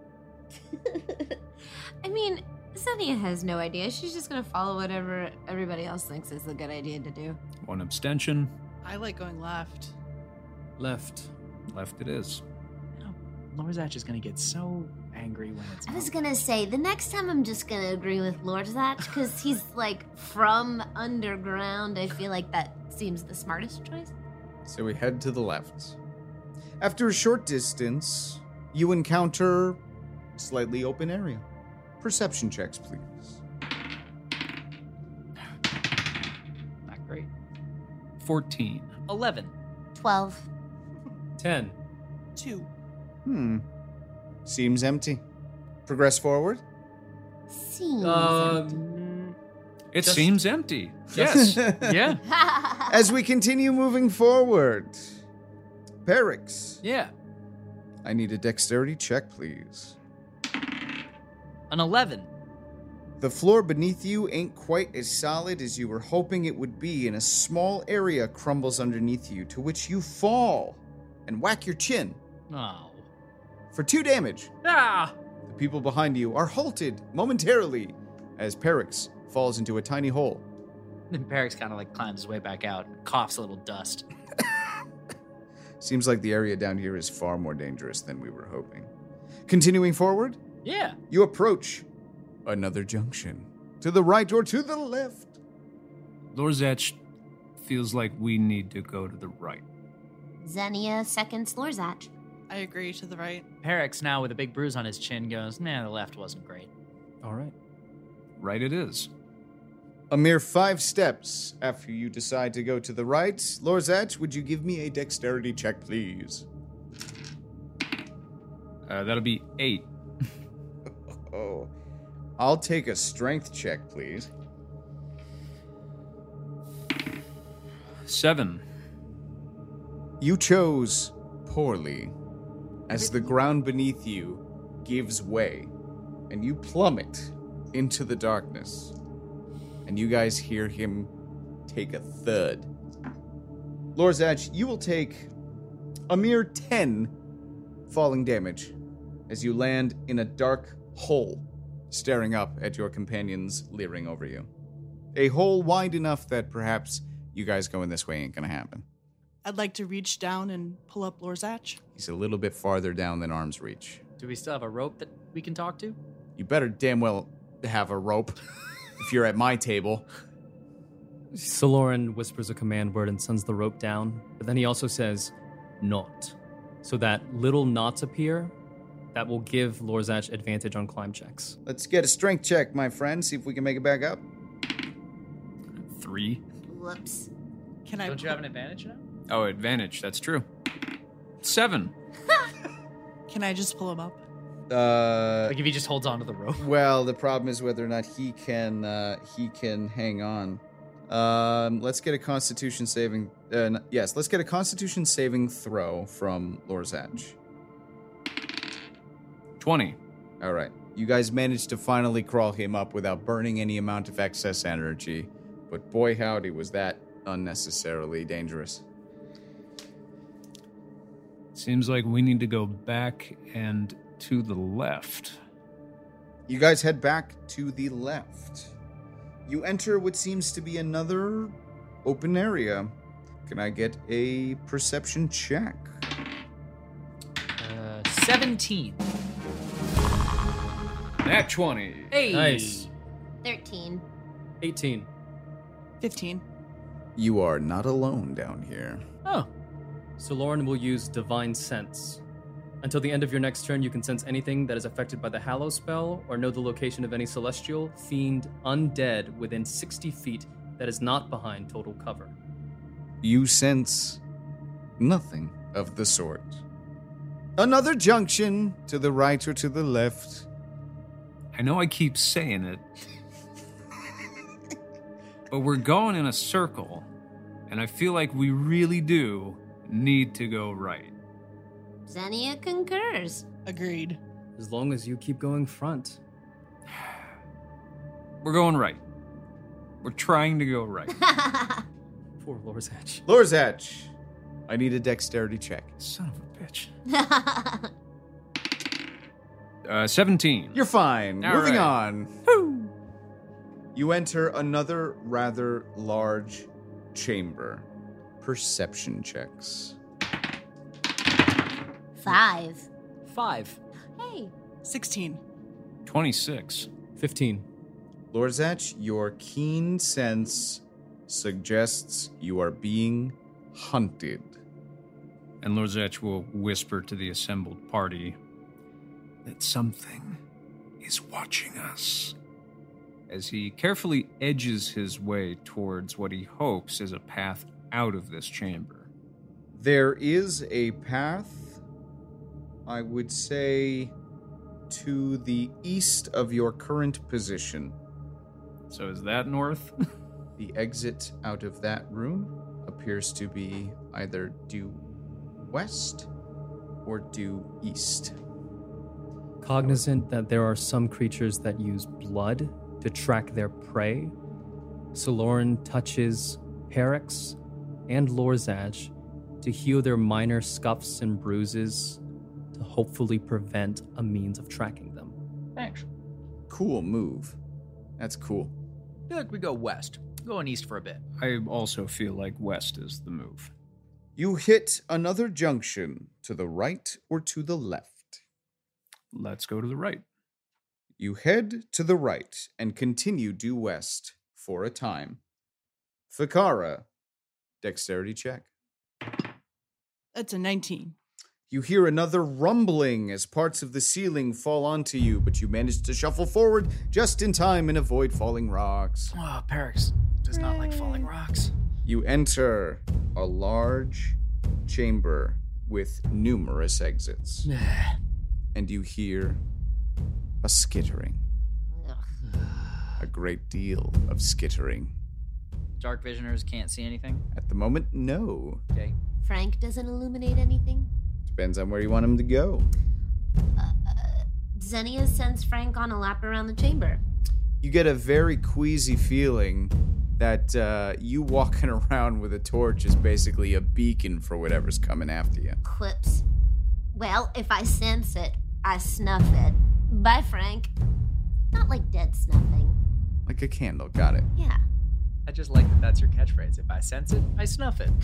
I mean, Xenia has no idea. She's just gonna follow whatever everybody else thinks is a good idea to do. One abstention. I like going left. Left. Left it is. You know, Lorzach is going to get so angry when it's I was not. gonna say, the next time I'm just gonna agree with Lorzach, because he's like from underground. I feel like that seems the smartest choice. So we head to the left. After a short distance, you encounter a slightly open area. Perception checks, please. Not great. fourteen. eleven. twelve. ten. Two. Hmm. Seems empty. Progress forward. Seems Um, It Just- seems empty. Yes. Yeah. empty. As we continue moving forward, Perix, Yeah. I need a dexterity check, please. An eleven. The floor beneath you ain't quite as solid as you were hoping it would be, and a small area crumbles underneath you, to which you fall and whack your chin Oh. for two damage. Ah. The people behind you are halted momentarily as Perix falls into a tiny hole. Then Perix kind of like climbs his way back out and coughs a little dust. Seems like the area down here is far more dangerous than we were hoping. Continuing forward, Yeah. you approach another junction. To the right or to the left. Lorzach feels like we need to go to the right. Xenia seconds Lorzach. I agree to the right. Perix, now with a big bruise on his chin, goes, nah, the left wasn't great. all right. Right it is. A mere five steps after you decide to go to the right, Lorzach, would you give me a dexterity check, please? Uh, that'll be eight. Oh, I'll take a strength check, please. Seven. You chose poorly, as the ground beneath you gives way, and you plummet into the darkness. And you guys hear him take a thud. Lorzach, you will take a mere ten falling damage as you land in a dark hole, staring up at your companions leering over you. A hole wide enough that perhaps you guys going this way ain't gonna happen. I'd like to reach down and pull up Lorzach. He's a little bit farther down than arm's reach. Do we still have a rope that we can talk to? You better damn well have a rope if you're at my table. Soloran whispers a command word and sends the rope down, but then he also says, "Not," so that little knots appear that will give Lorzach advantage on climb checks. Let's get a strength check, my friend. See if we can make it back up. Three. Whoops. Can I? Don't you have an advantage now? Oh, advantage. That's true. Seven. Can I just pull him up? Uh, Like if he just holds onto the rope. well, the problem is whether or not he can uh, he can hang on. Um, let's get a Constitution saving. Uh, n- yes, let's get a Constitution saving throw from Lorzach. Twenty. All right, you guys managed to finally crawl him up without burning any amount of excess energy. but boy howdy was that unnecessarily dangerous. Seems like we need to go back and to the left. You guys head back to the left. You enter what seems to be another open area. Can I get a perception check? Uh, seventeen. Nat twenty. Hey. Nice. thirteen. eighteen. fifteen. You are not alone down here. Oh. So Lauren will use Divine Sense. Until the end of your next turn, you can sense anything that is affected by the Hallow spell or know the location of any celestial, fiend, undead within sixty feet that is not behind total cover. You sense nothing of the sort. Another junction to the right or to the left. I know I keep saying it, but we're going in a circle, and I feel like we really do need to go right. Xenia concurs. Agreed. As long as you keep going front. We're going right. We're trying to go right. Poor Lorzach. Lorzach, I need a dexterity check. Son of a bitch. Uh, seventeen. You're fine. All Moving right. on. Woo. You enter another rather large chamber. Perception checks. Five. Five. Hey. sixteen. twenty-six. fifteen. Lorzach, your keen sense suggests you are being hunted. And Lorzach will whisper to the assembled party that something is watching us. As he carefully edges his way towards what he hopes is a path out of this chamber. There is a path, I would say, to the east of your current position. So is that north? The exit out of that room appears to be either due west or due east. Cognizant that there are some creatures that use blood to track their prey, Saloran touches Perix and Lorzach to heal their minor scuffs and bruises to hopefully prevent a means of tracking them. Thanks. Cool move. That's cool. I feel like we go west. Going east for a bit. I also feel like west is the move. You hit another junction to the right or to the left. Let's go to the right. You head to the right and continue due west for a time. Fikara, dexterity check. That's a nineteen. You hear another rumbling as parts of the ceiling fall onto you, but you manage to shuffle forward just in time and avoid falling rocks. Oh, Perix does not like falling rocks. You enter a large chamber with numerous exits, and you hear a skittering. Ugh. A great deal of skittering. Dark visioners can't see anything. At the moment, no. Okay. Frank doesn't illuminate anything. Depends on where you want him to go. Uh, Xenia sends Frank on a lap around the chamber. You get a very queasy feeling that uh, you walking around with a torch is basically a beacon for whatever's coming after you. Quips. Well, if I sense it, I snuff it. Bye, Frank. Not like dead snuffing. Like a candle, got it. Yeah. I just like that that's your catchphrase. If I sense it, I snuff it.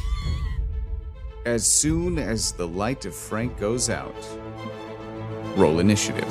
As soon as the light of Frank goes out, roll initiative.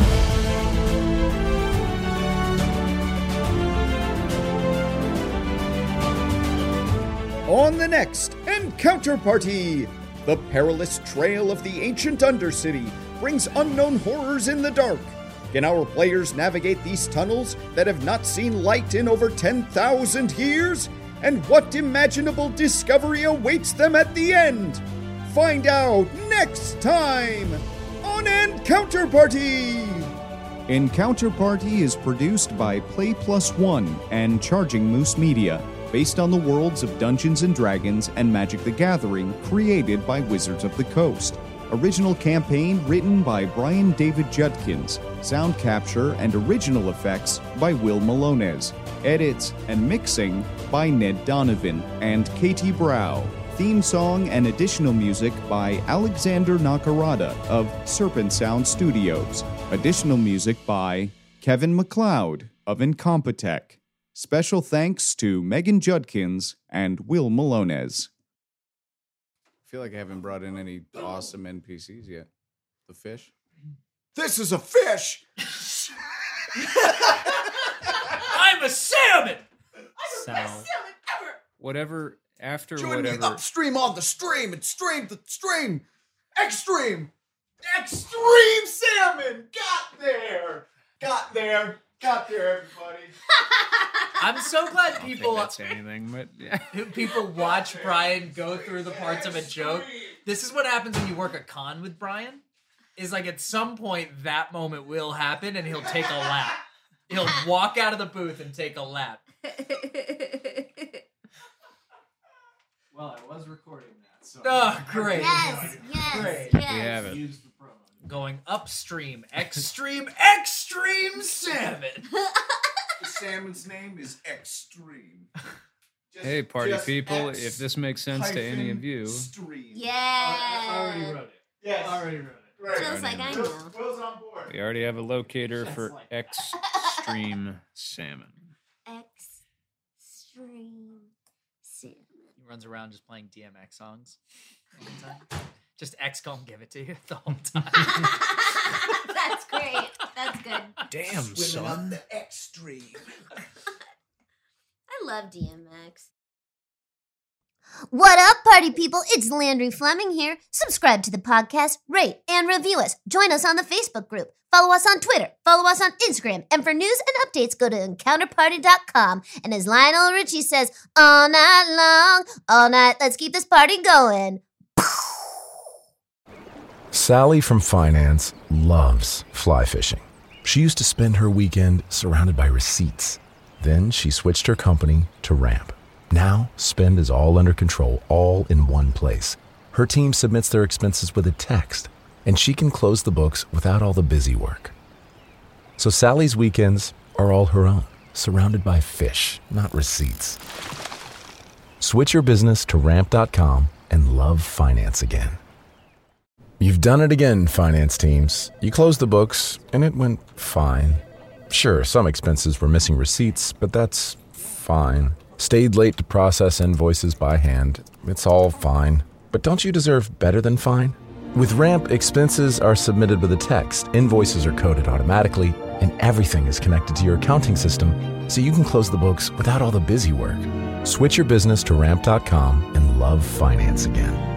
On the next Encounter Party, the perilous trail of the ancient Undercity brings unknown horrors in the dark. Can our players navigate these tunnels that have not seen light in over ten thousand years? And what imaginable discovery awaits them at the end? Find out next time on Encounter Party! Encounter Party is produced by Play Plus One and Charging Moose Media, based on the worlds of Dungeons and Dragons and Magic the Gathering created by Wizards of the Coast. Original campaign written by Brian David Judkins. Sound capture and original effects by Will Malones. Edits and mixing by Ned Donovan and Katie Brow. Theme song and additional music by Alexander Nakarada of Serpent Sound Studios. Additional music by Kevin MacLeod of Incompetech. Special thanks to Megan Judkins and Will Malones. I feel like I haven't brought in any awesome N P Cs yet. The fish? This is a fish! I'm a salmon! So, whatever, after Join whatever. me upstream on the stream and stream the stream! Extreme! Extreme salmon! Got there! Got there! Got there, everybody! I'm so glad I don't people think that's anything, but yeah. people watch Brian go through the parts of a joke. This is what happens when you work a con with Brian. Is like at some point that moment will happen and he'll take a lap. He'll walk out of the booth and take a lap. Well, I was recording that, so... Oh, great. Yes, yes, Great. yes. We have it. Use the promo. Going upstream. Extreme, extreme salmon. The salmon's name is Extreme. Just, Hey, party just people, X if this makes sense to any of you. Stream. Yeah. I already wrote it. Yes. I already wrote it. Right. Just like I Will's, know. Will's on board. We already have a locator for like- extreme salmon. Extreme salmon. He runs around just playing D M X songs all the time. Just X gon' give it to you the whole time. That's great. That's good. Damn, Swimming up the extreme. I love D M X. What up, party people? It's Landry Fleming here. Subscribe to the podcast, rate, and review us. Join us on the Facebook group. Follow us on Twitter. Follow us on Instagram. And for news and updates, go to encounter party dot com. And as Lionel Richie says, all night long, all night, let's keep this party going. Sally from finance loves fly fishing. She used to spend her weekend surrounded by receipts. Then she switched her company to Ramp. Now, spend is all under control, all in one place. Her team submits their expenses with a text, and she can close the books without all the busy work. So Sally's weekends are all her own, surrounded by fish, not receipts. Switch your business to ramp dot com and love finance again. You've done it again, finance teams. You closed the books, and it went fine. Sure, some expenses were missing receipts, but that's fine. Stayed late to process invoices by hand. It's all fine. But don't you deserve better than fine? With Ramp, expenses are submitted with a text, invoices are coded automatically, and everything is connected to your accounting system, so you can close the books without all the busy work. Switch your business to ramp dot com and love finance again.